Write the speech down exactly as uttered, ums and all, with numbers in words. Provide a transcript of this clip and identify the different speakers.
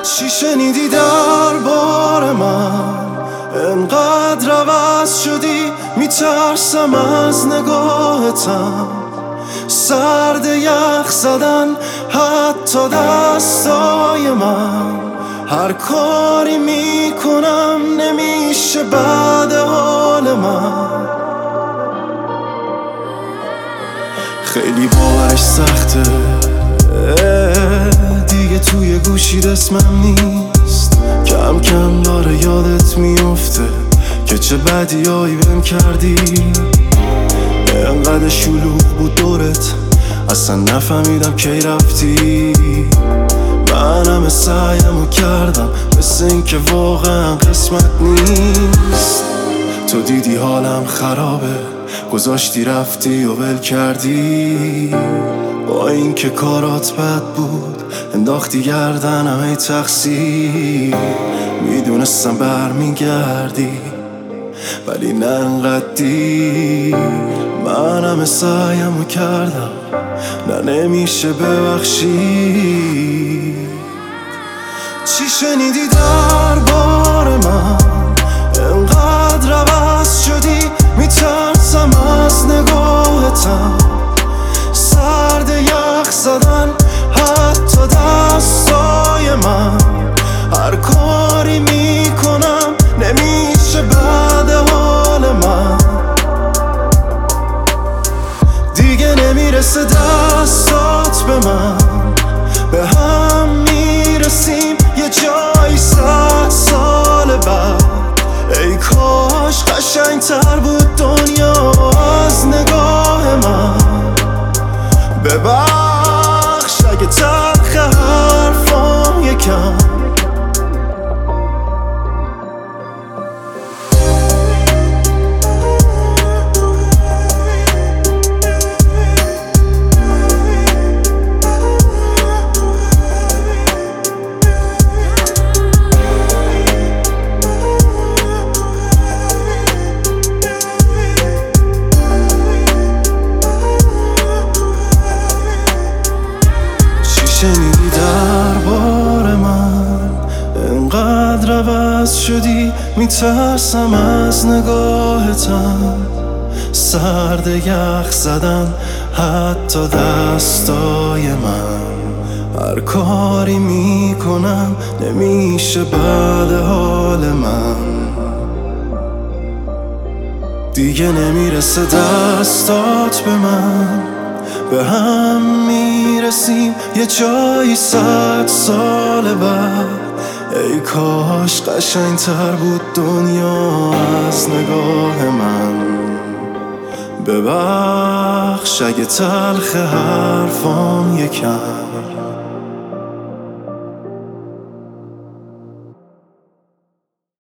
Speaker 1: چی شنیدی دربار من؟ انقدر عوض شدی میترسم از نگاهتم. سرد یخ زدن حتی دستای من. هر کاری میکنم نمیشه بعد حال من. خیلی باورش سخته دیگه توی گوشی اسمم نیست. کم کم داره یادت میفته که چه بدیایی بهم کردی. انقدر شلوغ بود دورت اصلا نفهمیدم کی رفتی. من همه سعیمو کردم مثل این که واقعا قسمت نیست. تو دیدی حالم خرابه گذاشتی رفتی و ول کردی. با این که کارات بد بود انداختی گردنم ای تقصیر. میدونستم برمیگردی ولی نه انقدر دیر. من همه سعیمو کردم نه نمیشه ببخشی. چی شنیدی دربار من؟ انقدر عوض شدی میترسم از نگاهتم. سرد یخ زدن حتی دستای من. هر کاری میکنم نمیشه بعد حال من. دیگه نمیرسه دستات به من. به هم میرسیم یه جایی صد سال بعد. ای کاش قشنگتر بود دنیا از نگاه من. ببخش اگه تلخ حرفام یکم. شنیدی دربار من؟ انقدر عوض شدی میترسم از نگاهتم. سرد یخ زدن حتی دستای من. هر کاری میکنم نمیشه بعد حال من. دیگه نمیرسه دستات به من. به هم میرسیم یه جایی صد سال بعد. ای کاش قشنگتر بود دنیا از نگاه من. ببخش اگه تلخ حرفام یکم.